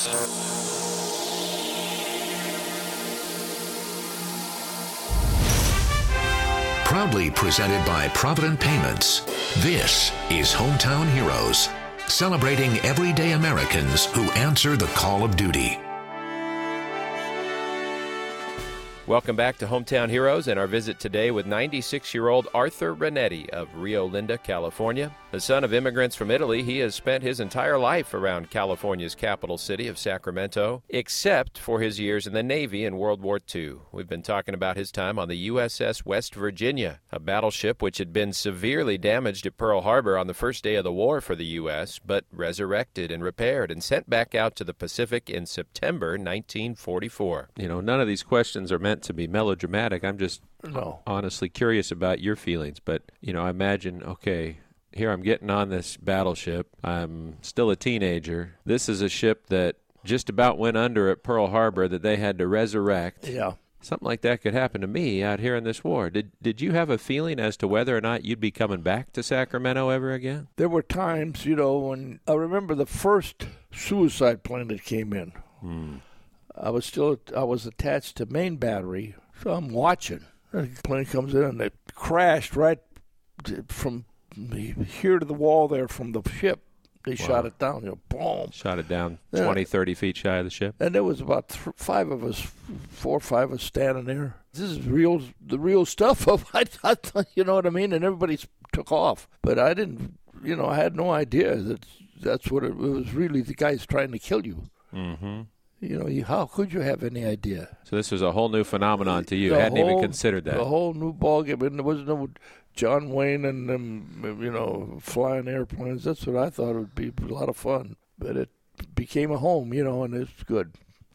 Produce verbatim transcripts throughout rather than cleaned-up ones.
Proudly presented by Provident Payments, this is Hometown Heroes, celebrating everyday Americans who answer the call of duty. Welcome back to Hometown Heroes and our visit today with ninety-six-year-old Arthur Renetti of Rio Linda, California. The son of immigrants from Italy, he has spent his entire life around California's capital city of Sacramento, except for his years in the Navy in World War Two. We've been talking about his time on the U S S West Virginia, a battleship which had been severely damaged at Pearl Harbor on the first day of the war for the U S, but resurrected and repaired and sent back out to the Pacific in September nineteen forty-four. You know, none of these questions are meant to be melodramatic. I'm just no. honestly curious about your feelings. But, you know, I imagine, okay, here I'm getting on this battleship. I'm still a teenager. This is a ship that just about went under at Pearl Harbor that they had to resurrect. Yeah. Something like that could happen to me out here in this war. Did did you have a feeling as to whether or not you'd be coming back to Sacramento ever again? There were times, you know, when I remember the first suicide plane that came in. Hmm. I was still I was attached to main battery, so I'm watching. The plane comes in and it crashed right from here to the wall there from the ship. They wow. shot it down, you know, boom. Shot it down twenty, thirty feet shy of the ship. And there was about th- five of us, four or five of us standing there. This is real, the real stuff. Of I thought, you know what I mean? And everybody took off. But I didn't, you know, I had no idea that that's what it, it was really the guys trying to kill you. Mm-hmm. You know, you, how could you have any idea? So this was a whole new phenomenon to you. The Hadn't whole, even considered that. The whole new ballgame. And there was no John Wayne and them, you know, flying airplanes. That's what I thought it would be. A lot of fun. But it became a home, you know, and it's good.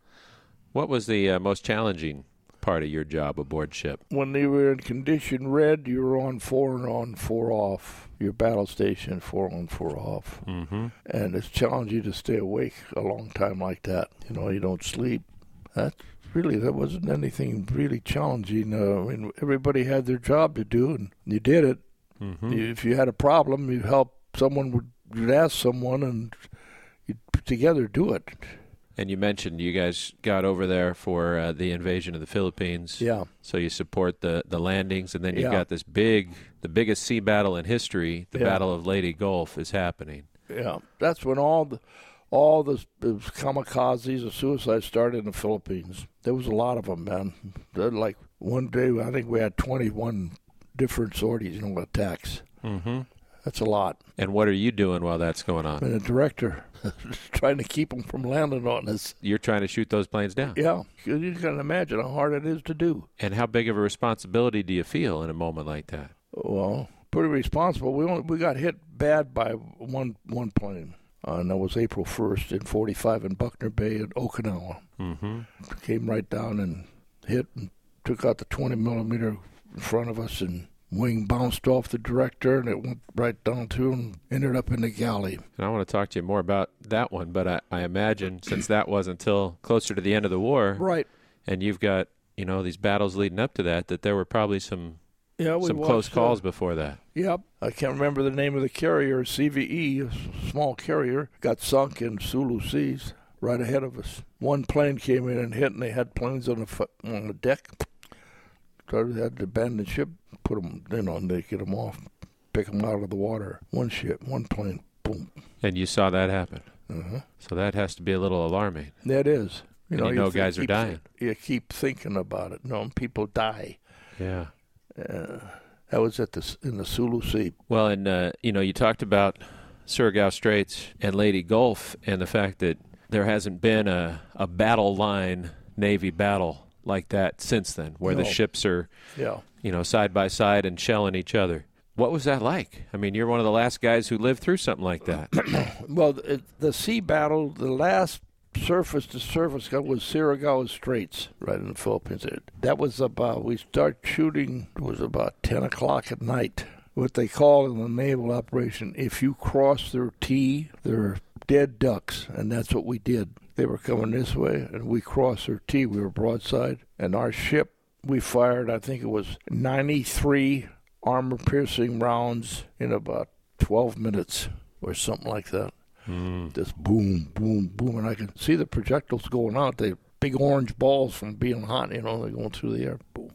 What was the uh, most challenging part of your job aboard ship? When they were in condition red, you were on four and on, four off. Your battle station, four on, four off. Mm-hmm. And it's challenging to stay awake a long time like that. You know, you don't sleep. That's really, that wasn't anything really challenging. Uh, I mean, everybody had their job to do, and you did it. Mm-hmm. You, if you had a problem, you help someone, would you'd ask someone, and you'd together do it. And you mentioned you guys got over there for uh, the invasion of the Philippines. Yeah. So you support the, the landings, and then you've yeah. got this big, the biggest sea battle in history, the yeah. Battle of Leyte Gulf, is happening. Yeah. That's when all the all the, the kamikazes, the suicides started in the Philippines. There was a lot of them, man. They're like one day, I think we had twenty-one different sorties, you know, attacks. Mm-hmm. That's a lot. And what are you doing while that's going on? I'm a director, trying to keep them from landing on us. You're trying to shoot those planes down? Yeah. You can imagine how hard it is to do. And how big of a responsibility do you feel in a moment like that? Well, pretty responsible. We only, we got hit bad by one one plane. Uh, and that was April first in forty-five in Buckner Bay in Okinawa. Mm-hmm. Came right down and hit and took out the twenty millimeter in front of us, and wing bounced off the director, and it went right down to and ended up in the galley. And I want to talk to you more about that one, but I, I imagine since that was until closer to the end of the war, right? And you've got, you know, these battles leading up to that, that there were probably some yeah, we some watched, close calls uh, before that. Yep. I can't remember the name of the carrier, C V E, a small carrier, got sunk in Sulu Seas right ahead of us. One plane came in and hit, and they had planes on the on the deck. So they had to abandon the ship, put them, you know, and they get them off, pick them out of the water. One ship, one plane, boom. And you saw that happen. Uh-huh. So that has to be a little alarming. That is. You and know, you know you guys keep, are dying. You keep thinking about it. You know, people die. Yeah. Uh, that was at the in the Sulu Sea. Well, and, uh, you know, you talked about Surigao Straits and Leyte Gulf and the fact that there hasn't been a, a battle line Navy battle like that since then, where no. the ships are, yeah. you know, side by side and shelling each other. What was that like? I mean, you're one of the last guys who lived through something like that. Well, it, the sea battle, the last surface-to-surface gun was Surigao Straits, right in the Philippines. That was about, we start shooting, it was about ten o'clock at night. What they call in the naval operation, if you cross their T, they're dead ducks, and that's what we did. They were coming this way, and we crossed their T. We were broadside, and our ship, we fired, I think it was ninety-three armor-piercing rounds in about twelve minutes or something like that. Mm. Just boom, boom, boom, and I could see the projectiles going out. They big orange balls from being hot, you know, they're going through the air. Boom.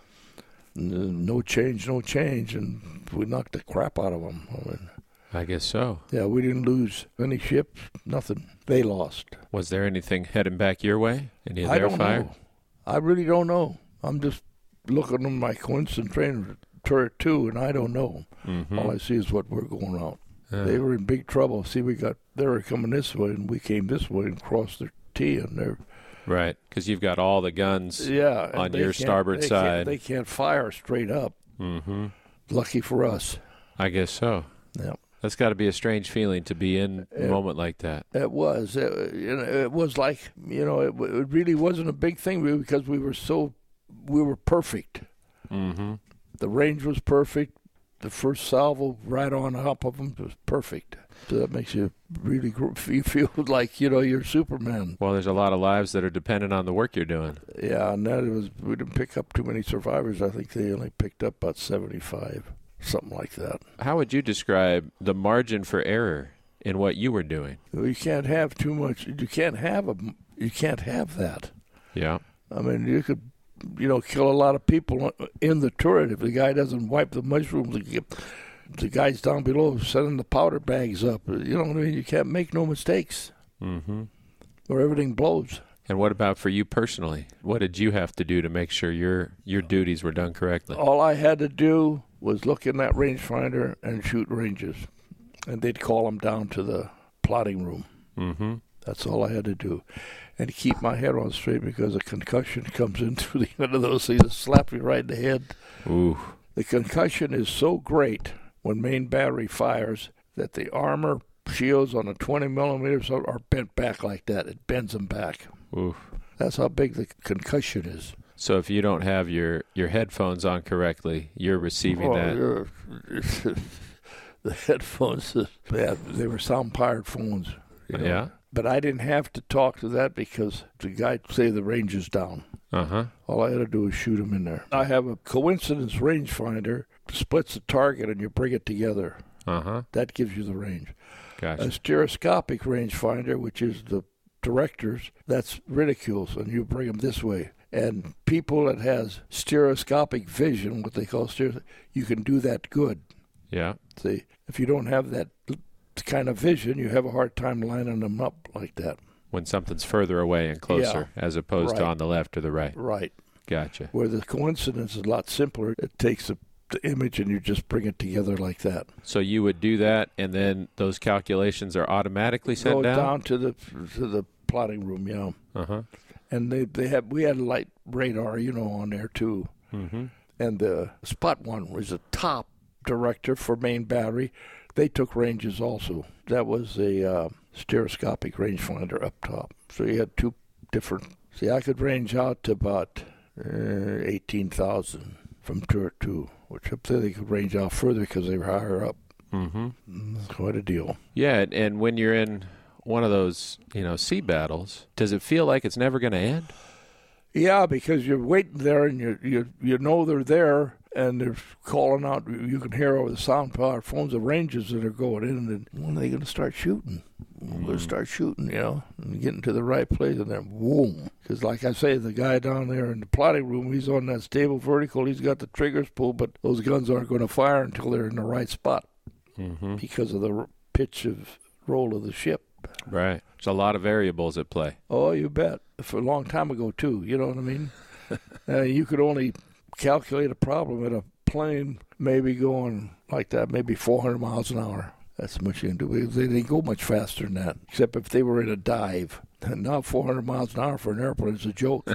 No change, no change, and we knocked the crap out of them. I mean, I guess so. yeah, we didn't lose any ships, nothing. They lost. Was there anything heading back your way? Any of I their don't fire? know. I really don't know. I'm just looking at my coincident train turret too, and I don't know. Mm-hmm. All I see is what we're going out. Uh, They were in big trouble. See, we got they were coming this way, and we came this way and crossed their T, and they're right, because you've got all the guns yeah and on they your can't- starboard they side. Can't, they can't fire straight up. Mm-hmm. Lucky for us. I guess so. Yeah. That's got to be a strange feeling to be in a Yeah. moment like that. It was. It, you know, it was like, you know, it, it really wasn't a big thing because we were so, we were perfect. Mm-hmm. The range was perfect. The first salvo right on top of them was perfect. So that makes you really, gr- you feel like, you know, you're Superman. Well, there's a lot of lives that are dependent on the work you're doing. Yeah, and that was, we didn't pick up too many survivors. I think they only picked up about seventy-five, something like that. How would you describe the margin for error in what you were doing? Well, you can't have too much, you can't have a, you can't have that. Yeah. I mean, you could, you know, kill a lot of people in the turret if the guy doesn't wipe the mushrooms. The, the guys down below sending the powder bags up. You know what I mean? You can't make no mistakes, Mm-hmm. or everything blows. And what about for you personally? What did you have to do to make sure your your duties were done correctly? All I had to do was look in that rangefinder and shoot ranges, and they'd call them down to the plotting room. Mm-hmm. That's all I had to do. And keep my head on straight because a concussion comes in through the end of those things and slap you right in the head. Ooh. The concussion is so great when main battery fires that the armor shields on the twenty millimeters are are bent back like that. It bends them back. Ooh. That's how big the concussion is. So if you don't have your, your headphones on correctly, you're receiving Oh, that. you're- the headphones, yeah, they were sound-powered phones. you know. Yeah? But I didn't have to talk to that because the guy say the range is down. Uh-huh. All I had to do is shoot him in there. I have a coincidence rangefinder, splits the target, and you bring it together. Uh-huh. That gives you the range. Gotcha. A stereoscopic rangefinder, which is the directors, that's ridicules, and you bring them this way. And people that has stereoscopic vision, what they call stereo, you can do that good. Yeah. See, if you don't have that kind of vision, you have a hard time lining them up like that. When something's further away and closer, as opposed to Right. on the left or the right. Right. Gotcha. Where the coincidence is a lot simpler. It takes the, the image and you just bring it together like that. So you would do that, and then those calculations are automatically sent Go down? down to the to the plotting room, yeah. Uh-huh. And they they have we had light radar, you know, on there too. Mm-hmm. And the Spot One was the top director for main battery. They took ranges also. That was a uh, stereoscopic rangefinder up top. So you had two different. See, I could range out to about uh, eighteen thousand from turret two, which up there they could range out further because they were higher up. Mm-hmm. It's quite a deal. Yeah, and- and when you're in one of those, you know, sea battles, does it feel like it's never going to end? Yeah, because you're waiting there and you you you know they're there and they're calling out. You can hear over the sound power phones the ranges that are going in. And when are they going to start shooting? We're going to start shooting, you know, and getting to the right place, and then boom. Because like I say, the guy down there in the plotting room, he's on that stable vertical. He's got the triggers pulled, but those guns aren't going to fire until they're in the right spot Mm-hmm. because of the r- pitch of roll of the ship. Right. There's a lot of variables at play. Oh, you bet. For a long time ago, too. You know what I mean? uh, you could only calculate a problem at a plane maybe going like that, maybe four hundred miles an hour. That's much you can do. They didn't go much faster than that, except if they were in a dive. And now four hundred miles an hour for an airplane is a joke.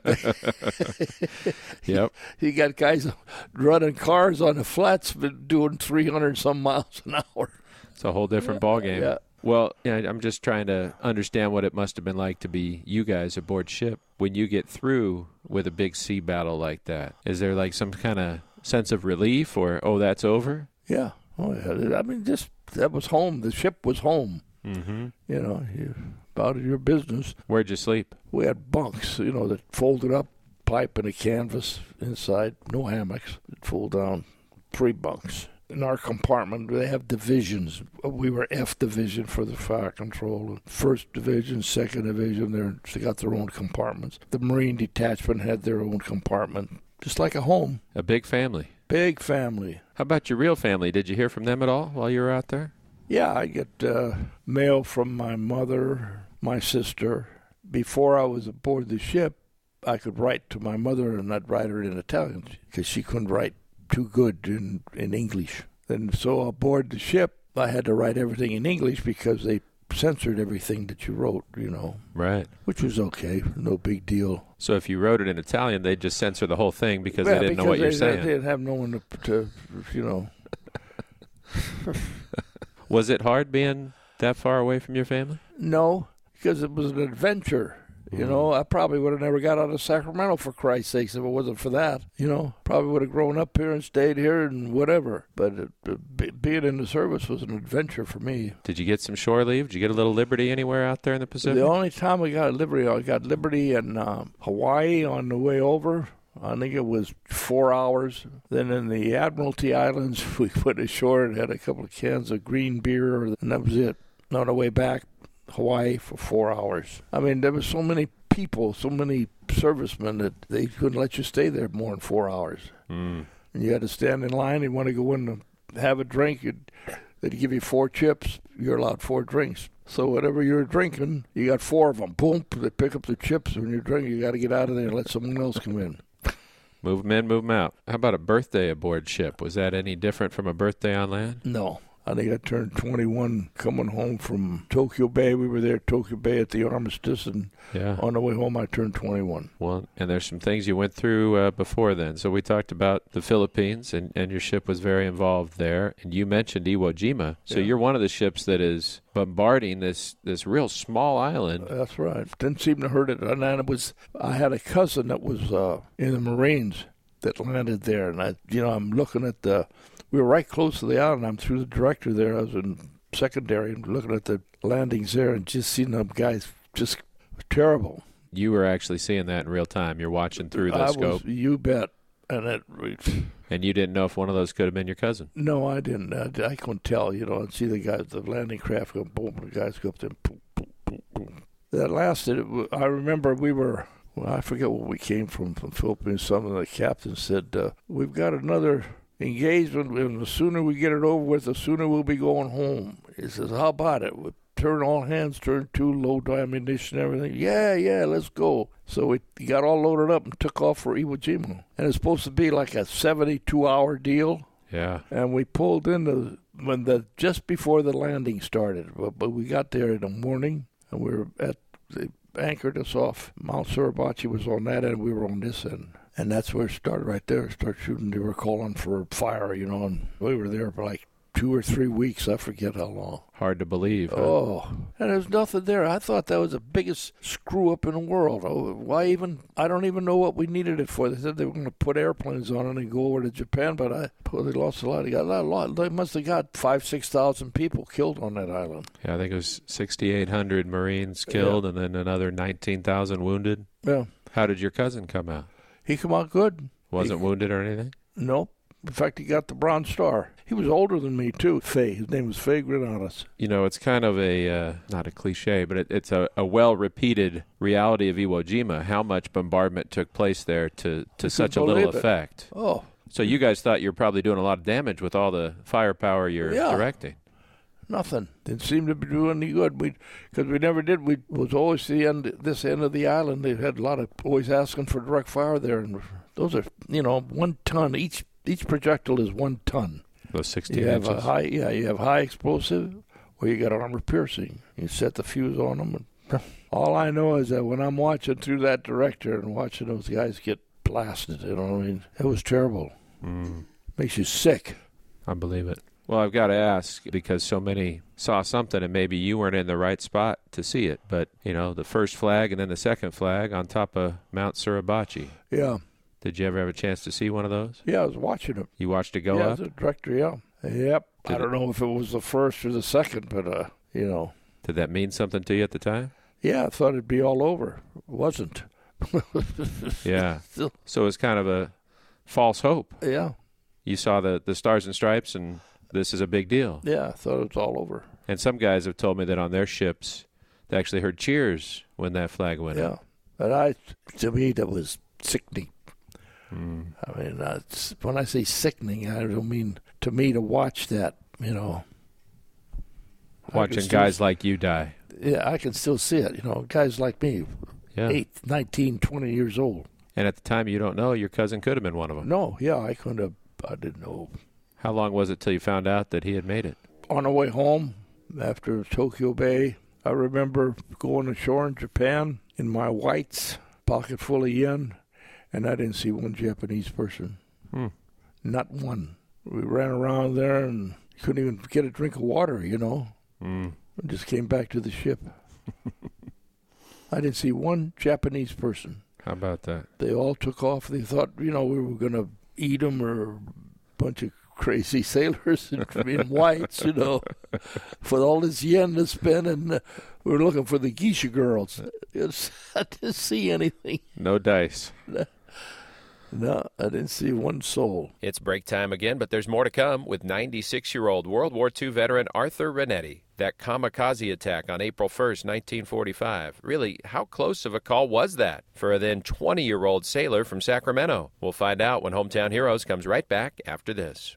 Yep. You got guys running cars on the flats but doing three hundred some miles an hour. It's a whole different ballgame. Yeah. Well, yeah, I'm just trying to understand what it must have been like to be you guys aboard ship when you get through with a big sea battle like that. Is there like some kind of sense of relief, or, oh, that's over? Yeah. Oh, yeah. I mean, just that was home. The ship was home. Mm-hmm. You know, you about your business. Where'd you sleep? We had bunks, you know, that folded up, pipe and a canvas inside. No hammocks. It'd fold down. Three bunks. in our compartment, they have divisions. We were F division for the fire control. First division, second division, they're, they got their own compartments. The Marine detachment had their own compartment, just like a home. A big family. Big family. How about your real family? Did you hear from them at all while you were out there? Yeah, I get uh, mail from my mother, my sister. Before I was aboard the ship, I could write to my mother, and I'd write her in Italian because she couldn't write too good in, in English. And so aboard the ship, I had to write everything in English because they censored everything that you wrote, you know. Right. Which was okay, no big deal. So if you wrote it in Italian, they'd just censor the whole thing because yeah, they didn't because know what they, you're saying. They didn't have no one to, to you know. Was it hard being that far away from your family? No, because it was an adventure. You know, I probably would have never got out of Sacramento, for Christ's sakes, if it wasn't for that. You know, probably would have grown up here and stayed here and whatever. But it, it, being in the service was an adventure for me. Did you get some shore leave? Did you get a little liberty anywhere out there in the Pacific? The only time we got liberty, I got liberty in um, Hawaii on the way over. I think it was four hours. Then in the Admiralty Islands, we went ashore and had a couple of cans of green beer, and that was it. And on the way back, Hawaii for four hours. I mean, there were so many people, so many servicemen that they couldn't let you stay there more than four hours. Mm. And you had to stand in line. You want to go in and have a drink, you'd, they'd give you four chips. You're allowed four drinks. So whatever you're drinking, you got four of them. Boom, they pick up the chips. When you're drinking, you got to get out of there and let someone else come in. Move them in, move them out. How about a birthday aboard ship? Was that any different from a birthday on land? No. I think I turned twenty-one coming home from Tokyo Bay. We were there at Tokyo Bay at the Armistice, and yeah. on the way home I turned twenty-one. Well, and there's some things you went through uh, before then. So we talked about the Philippines, and, and your ship was very involved there. And you mentioned Iwo Jima. So yeah. you're one of the ships that is bombarding this, this real small island. That's right. Didn't seem to hurt it. And then it was, I had a cousin that was uh, in the Marines that landed there. And, I, you know, I'm looking at the... We were right close to the island. I'm through the director there. I was in secondary and looking at the landings there and just seeing them guys just terrible. You were actually seeing that in real time. You're watching through the I scope. Was, you bet. And it, and you didn't know if one of those could have been your cousin? No, I didn't. I, I couldn't tell, you know, and see the guys, the landing craft go boom, the guys go up there, boom, boom, boom, boom. That lasted. I remember we were, well, I forget where we came from, from Philippines. Some of the captains said, uh, we've got another engagement, and the sooner we get it over with, the sooner we'll be going home. He says, how about it? We turn all hands, turn two, load ammunition, everything. Yeah, yeah, let's go. So we got all loaded up and took off for Iwo Jima. And it's supposed to be like a seventy-two hour deal. Yeah. And we pulled into when the just before the landing started. But, but we got there in the morning, and we were at they anchored us off. Mount Suribachi was on that end, we were on this end. And that's where it started right there. Start shooting. They were calling for fire, you know, and we were there for like two or three weeks. I forget how long. Hard to believe. Huh? Oh, and there's nothing there. I thought that was the biggest screw up in the world. Oh, why even? I don't even know what we needed it for. They said they were going to put airplanes on it and go over to Japan, but I well, they lost a lot. They got a lot. They must have got five, six thousand people killed on that island. Yeah, I think it was sixty-eight hundred Marines killed, yeah. And then another nineteen thousand wounded. Yeah. How did your cousin come out? He come out good. Wasn't he, wounded or anything? Nope. In fact, he got the Bronze Star. He was older than me, too, Faye. His name was Faye Granados. You know, it's kind of a, uh, not a cliche, but it, it's a, a well-repeated reality of Iwo Jima, how much bombardment took place there to, to such a little effect. Oh. So you guys thought you were probably doing a lot of damage with all the firepower you're yeah. directing. Nothing. Didn't seem to be doing any good. We, because we never did. We was always the end. This end of the island. They had a lot of always asking for direct fire there, and those are you know one ton each. Each projectile is one ton. Those sixteen you have inches. A high, yeah, you have high explosive, or you got armor piercing. You set the fuse on them. And all I know is that when I'm watching through that director and watching those guys get blasted, you know what I mean? It was terrible. Mm. Makes you sick. I believe it. Well, I've got to ask, because so many saw something and maybe you weren't in the right spot to see it, but, you know, the first flag and then the second flag on top of Mount Suribachi. Yeah. Did you ever have a chance to see one of those? Yeah, I was watching it. You watched it go yeah, up? Yeah, as a director, yeah. Yep. Did I don't it, know if it was the first or the second, but, uh, you know. Did that mean something to you at the time? Yeah, I thought it'd be all over. It wasn't. Yeah. So it was kind of a false hope. Yeah. you saw the, the Stars and Stripes, and this is a big deal. Yeah, I thought it was all over. And some guys have told me that on their ships, they actually heard cheers when that flag went Yeah, up. but I, to me, that was sickening. Mm. I mean, uh, it's, when I say sickening, I don't mean to me to watch that, you know. Watching still, guys like you die. Yeah, I can still see it. You know, guys like me, Yeah. eight, nineteen, twenty years old. And at the time, you don't know, your cousin could have been one of them. No, yeah, I couldn't have, I didn't know. How long was it till you found out that he had made it? On the way home, after Tokyo Bay, I remember going ashore in Japan in my whites, pocket full of yen, and I didn't see one Japanese person. Hmm. Not one. We ran around there and couldn't even get a drink of water, you know. Mm. I just came back to the ship. I didn't see one Japanese person. How about that? They all took off. They thought, you know, we were going to eat them, or a bunch of crazy sailors in, in whites, you know, for all this yen to spend, and uh, we were looking for the geisha girls. It's, I didn't see anything. No dice. No, I didn't see one soul. It's break time again, but there's more to come with ninety-six-year-old World War Two veteran Arthur Renetti. That kamikaze attack on April first, nineteen forty-five. Really, how close of a call was that for a then twenty-year-old sailor from Sacramento? We'll find out when Hometown Heroes comes right back after this.